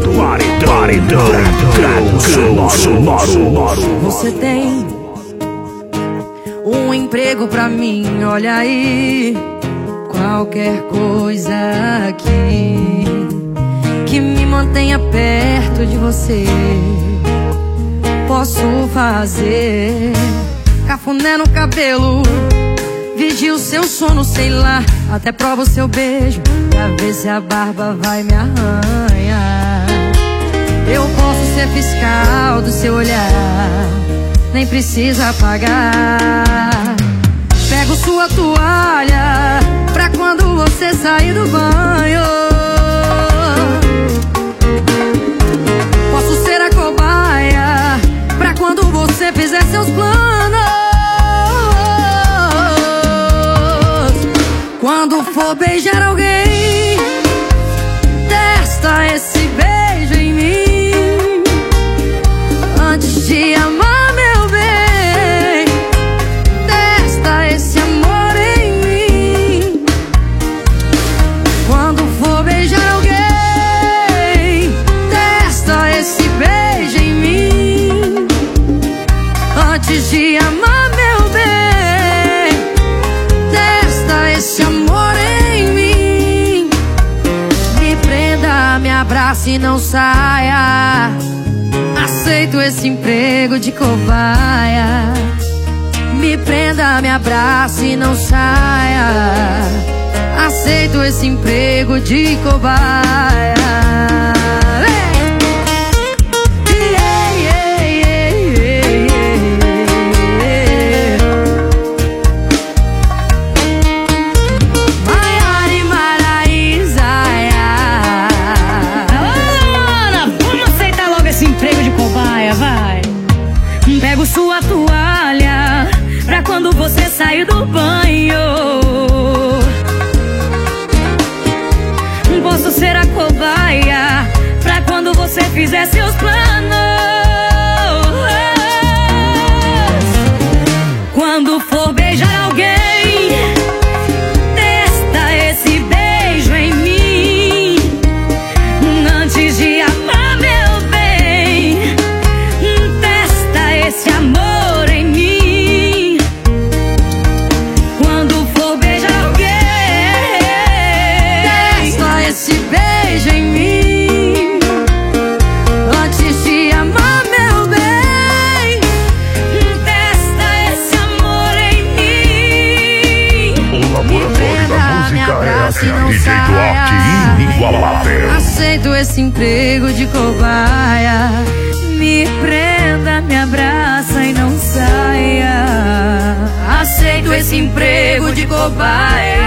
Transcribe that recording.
Você tem um emprego pra mim, olha aí. Qualquer coisa aqui que me mantenha perto de você, posso fazer. Cafuné no cabelo, vigio seu sono, sei lá. Até provo seu beijo pra ver se a barba vai me arranhar. Eu posso ser fiscal do seu olhar, nem precisa pagar. Pego sua toalha pra quando você sair do banho. Posso ser a cobaia pra quando você fizer seus planos. Quando for beijar alguém, testa esse beijo em mim. Antes de amar, meu bem, testa esse amor em mim. Quando for beijar alguém, testa esse beijo em mim. Antes de amar, meu bem, testa esse amor em mim. Me prenda, me abrace e não saia. Aceito esse emprego de cobaia. Me prenda, me abrace e não saia. Aceito esse emprego de cobaia. Pego sua toalha pra quando você sair do banho. Posso ser a cobaia pra quando você fizer seus planos. Quando for beijar alguém, testa esse beijo em mim. Antes de amar, meu bem, esse amor em mim. Quando for beijar alguém, testa esse beijo em mim. Antes de amar, meu bem, testa esse amor em mim. O laboratório da música é não DJ Duarte inigualável. Aceito esse emprego de cobaia. Me prenda, me abraça e não saia. Aceito esse emprego de cobaia.